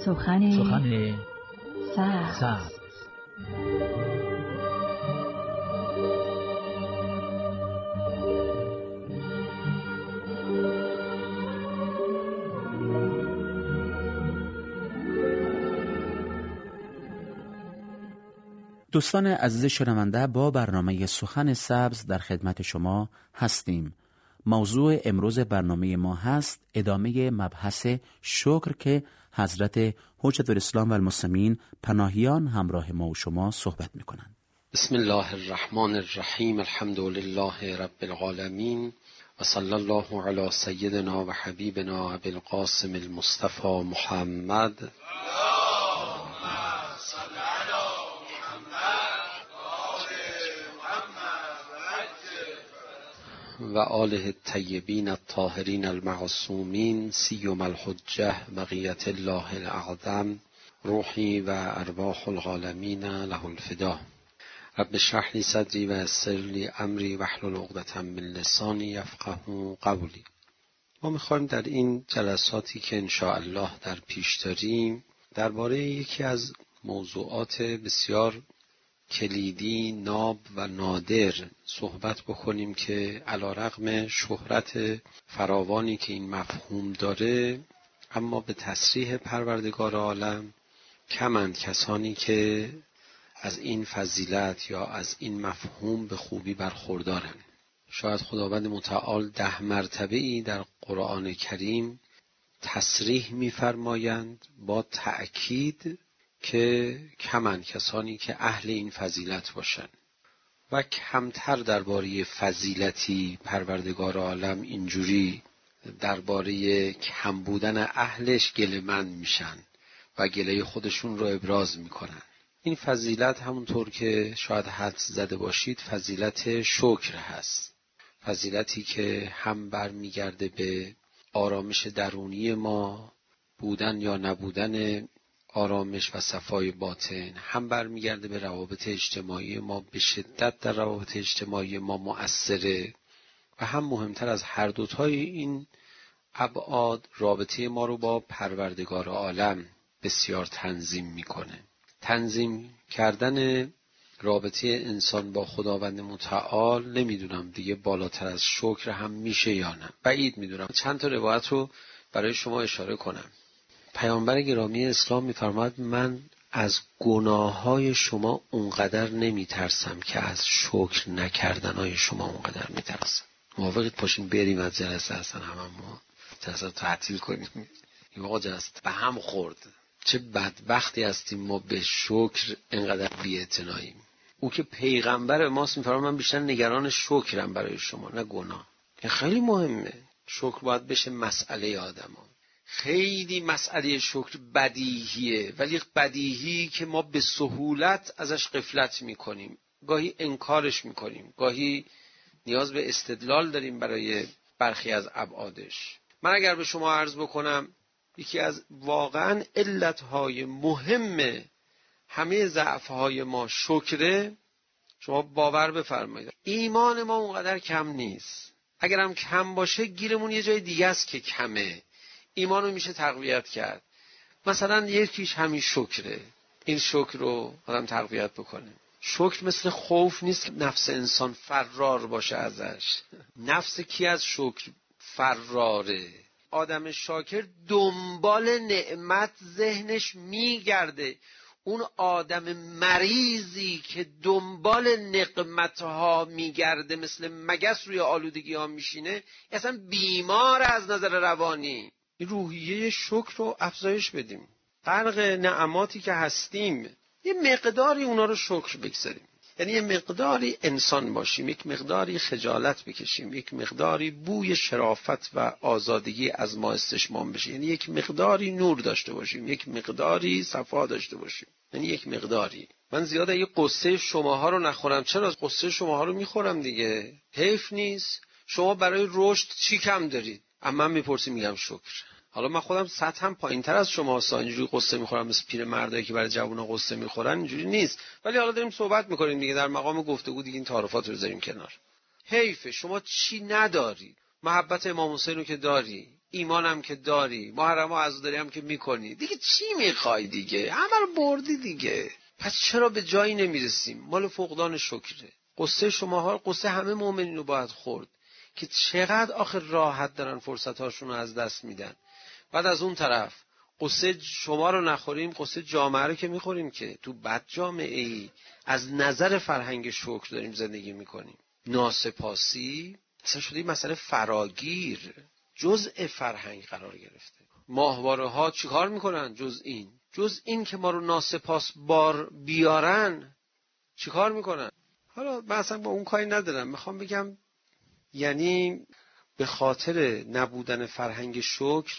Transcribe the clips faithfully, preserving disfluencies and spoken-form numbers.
سخن سخن سبز. سبز. دوستان عزیز شنونده، با برنامه سخن سبز در خدمت شما هستیم. موضوع امروز برنامه ما هست ادامه مبحث شکر که حضرت حجت الاسلام و المسلمین پناهیان همراه ما و شما صحبت میکنند. بسم الله الرحمن الرحیم. الحمد لله رب العالمین و صلی الله علی سیدنا و حبیبنا ابی القاسم المصطفى محمد و آله الطیبین الطاهرین المعصومین سیما الحجة بقیت الله الاعظم روحی و ارواح العالمین له الفدا. رب اشرح لی صدری و یسر لی امری واحلل عقدة من لسانی یفقهوا قولی. ما میخوایم در این جلساتی که ان شاء الله در پیش داریم درباره یکی از موضوعات بسیار کلیدی، ناب و نادر صحبت بکنیم که علیرغم شهرت فراوانی که این مفهوم داره، اما به تصریح پروردگار عالم کمند کسانی که از این فضیلت یا از این مفهوم به خوبی برخوردارن. شاید خداوند متعال ده مرتبه‌ای در قرآن کریم تصریح می‌فرمایند با تأکید که کمند کسانی که اهل این فضیلت باشن و کمتر درباره فضیلتی پروردگار عالم اینجوری درباره کم بودن اهلش گله‌مند میشن و گله خودشون رو ابراز میکنن. این فضیلت همونطور که شاید حدس زده باشید فضیلت شکر هست، فضیلتی که هم برمیگرده به آرامش درونی ما، بودن یا نبودن آرامش و صفای باطن، هم برمیگرده به روابط اجتماعی ما، به شدت در روابط اجتماعی ما مؤثره و هم مهمتر از هر دوتای این ابعاد رابطه ما رو با پروردگار عالم بسیار تنظیم میکنه. تنظیم کردن رابطه انسان با خداوند متعال نمیدونم دیگه بالاتر از شکر هم میشه یا نه، بعید میدونم. چند تا روایت رو برای شما اشاره کنم. پیامبر گرامی اسلام می‌فرماید من از گناه‌های شما اونقدر نمی‌ترسم که از شکر نکردن‌های شما اونقدر می‌ترسم. موافقید پاشین بریم از جلسه اصلا هممون جلسه رو تعطیل کنیم. این واقعا جلسه به هم خورد. چه بدبختی هستیم ما به شکر اینقدر بی‌اعتناییم. او که پیغمبر ماست می‌فرماید من بیشتر نگران شکرم برای شما نه گناه. این خیلی مهمه. شکر باید بشه مسئله آدم‌ها. خیلی مسئله شکر بدیهیه، ولی بدیهی که ما به سهولت ازش غفلت میکنیم، گاهی انکارش میکنیم، گاهی نیاز به استدلال داریم برای برخی از ابعادش. من اگر به شما عرض بکنم یکی از واقعا علتهای مهم همه ضعفهای ما شکره، شما باور بفرمایید ایمان ما اونقدر کم نیست. اگر هم کم باشه گیرمون یه جای دیگه است که کمه. ایمان رو میشه تقویت کرد. مثلا یکیش همین شکره. این شکر رو آدم تقویت بکنه. شکر مثل خوف نیست که نفس انسان فرار باشه ازش. نفس کی از شکر فراره؟ آدم شاکر دنبال نعمت ذهنش میگرده. اون آدم مریضی که دنبال نقمتها میگرده مثل مگس روی آلودگی ها میشینه، اصلا بیمار از نظر روانی. روحیه شکر رو افزایش بدیم. غرق نعماتی که هستیم یه مقداری اونا رو شکر بگذاریم. یعنی یه مقداری انسان باشیم، یک مقداری خجالت بکشیم، یک مقداری بوی شرافت و آزادگی از ما استشمام بشه، یعنی یک مقداری نور داشته باشیم، یک مقداری صفا داشته باشیم، یعنی یک مقداری. من زیاد اگه قصه شماها رو نخورم. چرا؟ قصه شماها رو میخورم دیگه، حیف نیست. شما برای رشد چی کم دارید؟ اما من میپرسیم میگم شکر. حالا من خودم سطحم پایین‌تر از شما هستم، اینجوری قصه میخورم مثل پیر مردایی که برای جوونا قصه میخورن، اینجوری نیست. ولی حالا داریم صحبت میکنیم دیگه، در مقام گفتگو دیگه این تعارفات رو بذاریم کنار. حیف شما چی نداری؟ محبت امام حسین رو که داری، ایمانم که داری، محرم و عزاداری هم که میکنی، دیگه چی میخوای دیگه؟ همه رو بردی دیگه. پس چرا به جایی نمیرسیم؟ مال فقدان شکره. قصه شماها، قصه همه مؤمنین رو باید خورد که چقدر آخر راحت دارن فرصتاشون رو از دست میدن. بعد از اون طرف قصه شما رو نخوریم، قصه جامعه رو که میخوریم که تو بد جامعه ای از نظر فرهنگ شکر داریم زندگی میکنیم. ناسپاسی اصلا شده مسئله فراگیر، جزء فرهنگ قرار گرفته. ماهواره ها چی کار میکنن جز این؟ جز این که ما رو ناسپاس بار بیارن چی کار میکنن؟ حالا من اصلا با اون کاری ندارم، میخوام بگم یعنی به خاطر نبودن فرهنگ شکر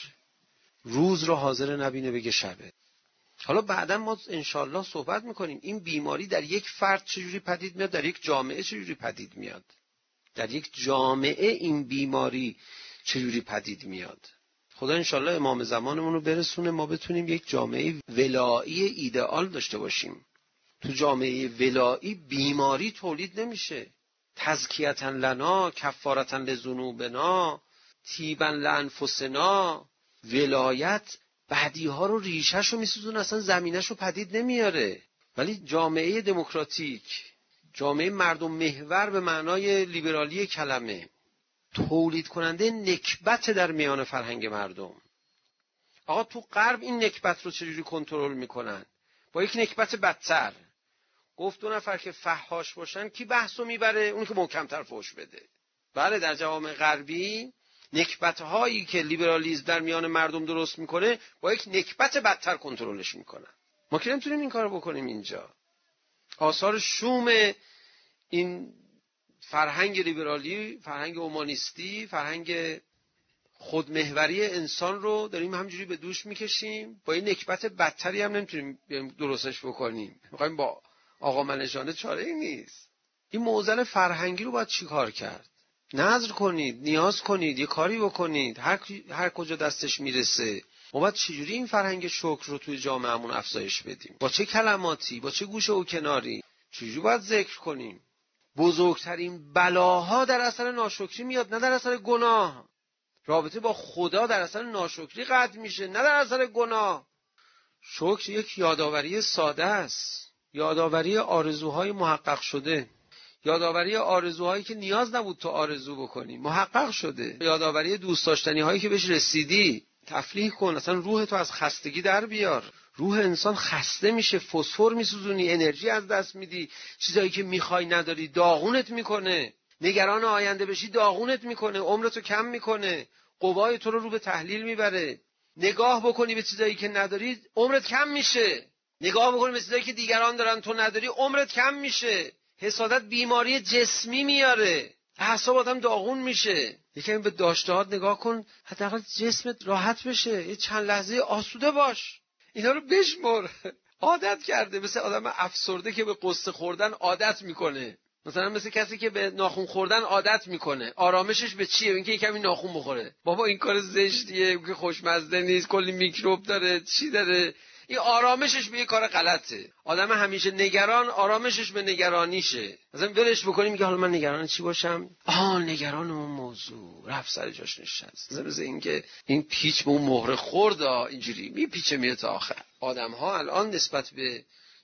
روز رو حاضر نبینه بگه شبه. حالا بعدا ما انشالله صحبت میکنیم این بیماری در یک فرد چجوری پدید میاد، در یک جامعه چجوری پدید میاد، در یک جامعه این بیماری چجوری پدید میاد. خدا انشالله امام زمانمون رو برسونه ما بتونیم یک جامعه ولایی ایدئال داشته باشیم. تو جامعه ولایی بیماری تولید نمیشه. تزکیةً لنا، کفارةً لذنوبنا، طیباً لانفسنا. ولایت بعدی ها رو ریشه‌ش رو میسوزونه، اصلا زمینش رو پدید نمیاره. ولی جامعه دموکراتیک، جامعه مردم محور به معنای لیبرالی کلمه، تولید کننده نکبت در میان فرهنگ مردم. آقا تو غرب این نکبت رو چجوری کنترل میکنن؟ با یک نکبت بدتر. گفت دو نفر که فحاش باشن کی بحثو میبره؟ اون که محکمتر فحش بده. بله در جوامع غربی نکبت هایی که لیبرالیسم در میان مردم درست میکنه با یک نکبت بدتر کنترلش میکنن. ما که نمیتونیم این کارو بکنیم اینجا. آثار شوم این فرهنگ لیبرالی، فرهنگ اومانیستی، فرهنگ خودمحوری انسان رو داریم همجوری به دوش میکشیم. با این نکبت بدتری هم نمیتونیم درستش بکنیم. میخوایم با آقا منشانه چاره ای نیست. این موزل فرهنگی رو باید چی کار کرد؟ نظر کنید، نیاز کنید، یه کاری بکنید، هر هر کجا دستش میرسه. ما باید چجوری این فرهنگ شکر رو توی جامعهمون افزایش بدیم؟ با چه کلماتی، با چه گوشه و کناری، چجوری باید ذکر کنیم؟ بزرگترین بلاها در اثر ناشکری میاد، نه در اثر گناه. رابطه با خدا در اثر ناشکری قطع میشه، نه در اثر گناه. شکر یک یادآوری ساده است، یادآوری آرزوهای محقق شده، یادآوری آرزوهایی که نیاز نبود تو آرزو بکنی محقق شده، یادآوری دوست داشتنی هایی که بهش رسیدی. تفلیح کن، اصلا روح تو از خستگی در بیار. روح انسان خسته میشه، فسفر میسوزونی، انرژی از دست میدی، چیزایی که میخوای نداری، داغونت میکنه. نگران آینده بشی داغونت میکنه، عمرتو کم میکنه، قوای تو رو رو به تحلیل میبره. نگاه بکنی به چیزایی که نداری عمرت کم میشه، نگاه بکنی به چیزایی که دیگران دارن تو نداری عمرت کم میشه. حسادت بیماری جسمی میاره، اعصاب آدم داغون میشه. یکم به داشتهات نگاه کن، حداقل جسمت راحت بشه، یه چند لحظه آسوده باش. اینا رو بشمر. عادت کرده، مثل آدم افسرده که به قصه خوردن عادت میکنه، مثلا مثل کسی که به ناخون خوردن عادت میکنه. آرامشش به چیه؟ اینکه یکمی ناخون بخوره. بابا این کار زشتیه، که خوشمزه نیست، کلی میکروب داره، چی داره. این آرامشش به یه کار غلطه. آدم همیشه نگران، آرامشش به نگرانیشه. مثلا ولش بکنیم که حالا من نگران چی باشم؟ آه نگران اون موضوع رفت سر جاش نشست. مثلا اینکه این پیچ به اون مهره خورد، اینجوری میپیچه میره تا آخر. آدم‌ها الان نسبت به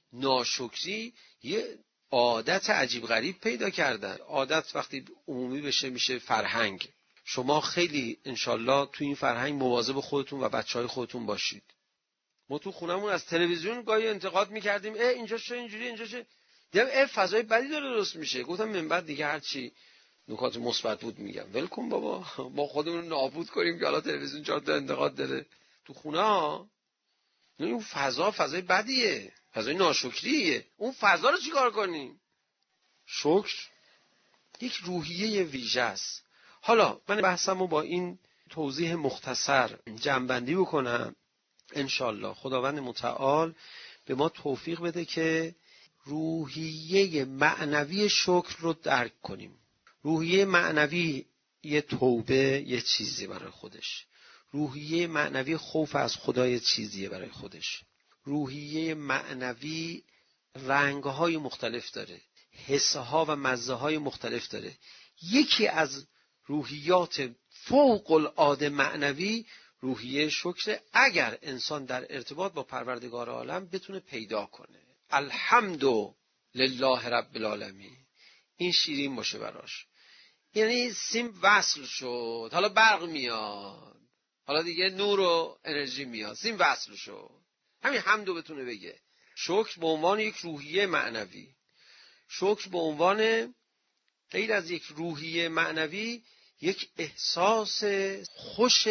ناشکری یه عادت عجیب غریب پیدا کردن. عادت وقتی عمومی بشه میشه فرهنگ. شما خیلی انشالله تو این فرهنگ مواظب خودتون و بچهای خودتون باشید. ما تو خونمون از تلویزیون گاهی انتقاد میکردیم، اه اینجا چه اینجوری، اینجا چه، دیدم اه فضای بدی داره درست میشه. گفتم من بعد دیگه هر چی نکات مثبت بود میگم، ول کن بابا، ما خودمون رو نابود کنیم که حالا تلویزیون چهار تا انتقاد داره. تو خونه ها اون فضا فضای بدیه، فضای ناشکریه. اون فضا رو چیکار کنیم؟ شکر یک روحیه ویژه است. حالا من بحثمو با این توضیح مختصر جمع‌بندی بکنم. انشالله خداوند متعال به ما توفیق بده که روحیه معنوی شکر رو درک کنیم. روحیه معنوی یه توبه یه چیزی برای خودش، روحیه معنوی خوف از خدا یه چیزیه برای خودش، روحیه معنوی رنگ‌های مختلف داره، حس‌ها و مزه‌های مختلف داره. یکی از روحیات فوق العاده معنوی روحیه شکر، اگر انسان در ارتباط با پروردگار عالم بتونه پیدا کنه. الحمد لله رب العالمین، این شیرین باشه براش. یعنی سیم وصل شد، حالا برق میاد، حالا دیگه نور و انرژی میاد، سیم وصل شد، همین حمدو بتونه بگه. شکر به عنوان یک روحیه معنوی، شکر به عنوان غیر از یک روحیه معنوی یک احساس خوش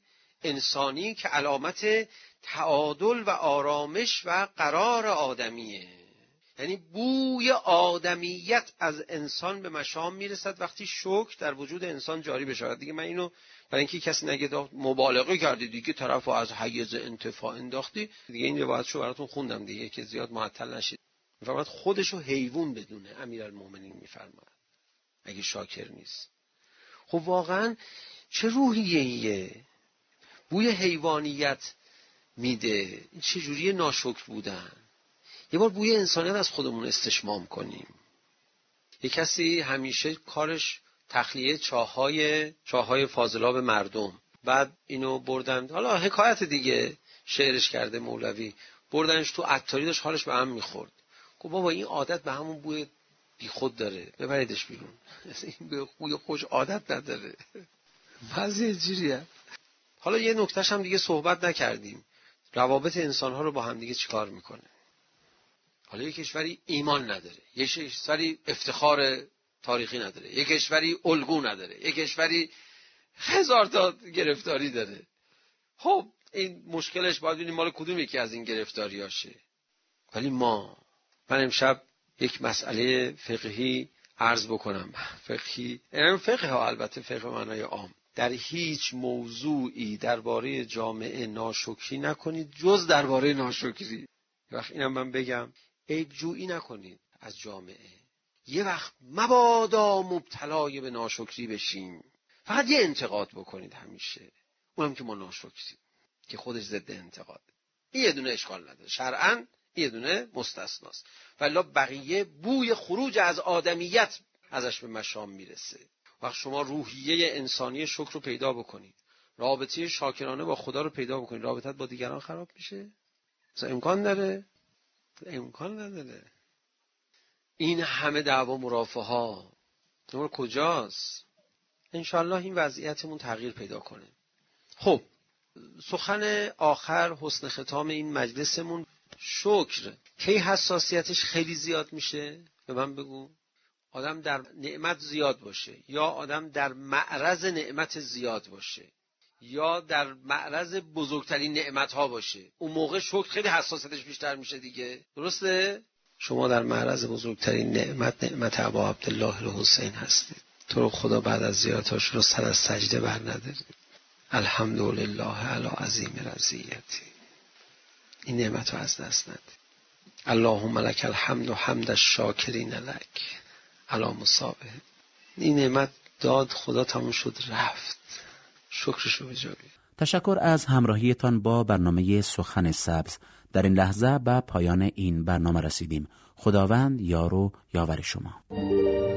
انسانی که علامت تعادل و آرامش و قرار آدمیه. یعنی بوی آدمیت از انسان به مشام میرسد وقتی شکر در وجود انسان جاری بشه. دیگه من اینو برای اینکه کسی نگه داخت مبالغه کردی دیگه طرفو از حیز انتفاع انداختی، دیگه این روایتشو براتون خوندم دیگه که زیاد معطل نشید. میفرماد خودشو حیوان بدونه، امیرالمومنین میفرماد اگه شاکر نیست. خب واقعا چه روحیه‌ایه؟ بوی حیوانیت میده. این چه جوری ناشکر بودن. یه بار بوی انسانیت از خودمون استشمام کنیم. یه کسی همیشه کارش تخلیه چاهای چاهای فاضلاب مردم، بعد اینو بردن، حالا حکایت دیگه شعرش کرده مولوی، بردنش تو عطاری، داشت حالش به هم میخورد. گفت بابا این عادت به همون بوی بی خود داره، ببریدش بیرون. این به بوی خوش عادت نداره. وضعیت جوریه. حالا یه نکتهش هم دیگه صحبت نکردیم، روابط انسان‌ها رو با هم دیگه چیکار میکنه. حالا یک کشوری ایمان نداره، یک کشوری افتخار تاریخی نداره، یک کشوری الگو نداره، یک کشوری هزار تا گرفتاری داره. خب این مشکلش باید ببینیم مال کدوم یکی از این گرفتاریاشه. ولی ما، من امشب یک مسئله فقهی عرض بکنم. فقهی، یعنی فقه ها، البته فقه معنای عام. در هیچ موضوعی درباره جامعه ناشکری نکنید جز درباره ناشکری. وقت اینم من بگم، عیب جویی نکنید از جامعه. یه وقت مبادا مبتلای به ناشکری بشیم، فقط یه انتقاد بکنید همیشه، اونم که ما ناشکریم، که خودش ضد انتقاد. این یه دونه اشکال نداره، شرعاً یه دونه مستثناست، ولی بقیه بوی خروج از آدمیت ازش به مشام میرسه. وقت شما روحیه انسانی شکر رو پیدا بکنید، رابطه شاکرانه با خدا رو پیدا بکنید، رابطت با دیگران خراب میشه؟ مثلا امکان داره؟ امکان نداره. این همه دعوا مرافعه ها نور کجاست؟ انشالله این وضعیتمون تغییر پیدا کنه. خب سخن آخر، حسن ختام این مجلسمون، شکر کی حساسیتش خیلی زیاد میشه؟ به من بگو. آدم در نعمت زیاد باشه، یا آدم در معرض نعمت زیاد باشه، یا در معرض بزرگترین نعمت ها باشه، اون موقع شکر خیلی حساسیتش بیشتر میشه دیگه. درسته؟ شما در معرض بزرگترین نعمت، نعمت ابا عبدالله الحسین هستید. تو رو خدا بعد از زیارتاش رو سر از سجده بر ندارید. الحمدلله علی عظیم رضیتی. این نعمت رو از دست ندید. اللهم لک الحمد و حمد الشاکرین لک علی مصابه. این نعمت داد خدا، تموم شد رفت، شکرش رو به جا بیار. تشکر از همراهیتان با برنامه سخن سبز. در این لحظه به پایان این برنامه رسیدیم. خداوند یار و یاور شما.